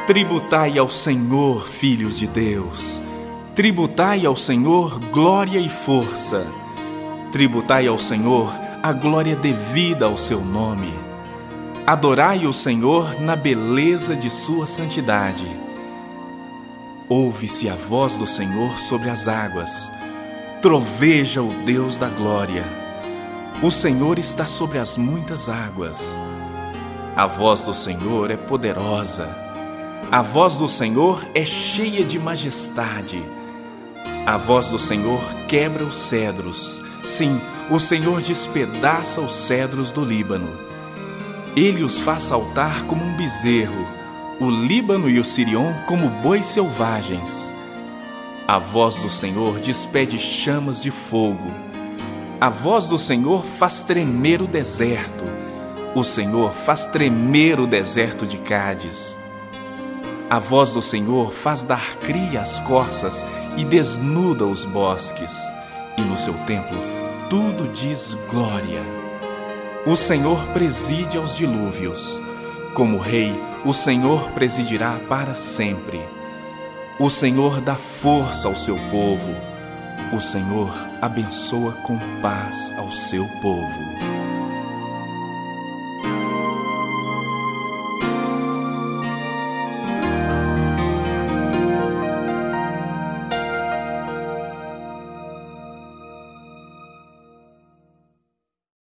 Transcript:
Tributai ao Senhor, filhos de Deus. Tributai ao Senhor glória e força. Tributai ao Senhor a glória devida ao seu nome. Adorai o Senhor na beleza de sua santidade. Ouve-se a voz do Senhor sobre as águas. Troveja o Deus da glória. O Senhor está sobre as muitas águas. A voz do Senhor é poderosa. A voz do Senhor é cheia de majestade. A voz do Senhor quebra os cedros. Sim, o Senhor despedaça os cedros do Líbano. Ele os faz saltar como um bezerro, o Líbano e o Sirion como bois selvagens. A voz do Senhor despede chamas de fogo. A voz do Senhor faz tremer o deserto. O Senhor faz tremer o deserto de Cádiz. A voz do Senhor faz dar cria às corças e desnuda os bosques. E no seu templo tudo diz glória. O Senhor preside aos dilúvios. Como rei, o Senhor presidirá para sempre. O Senhor dá força ao seu povo. O Senhor abençoa com paz ao seu povo.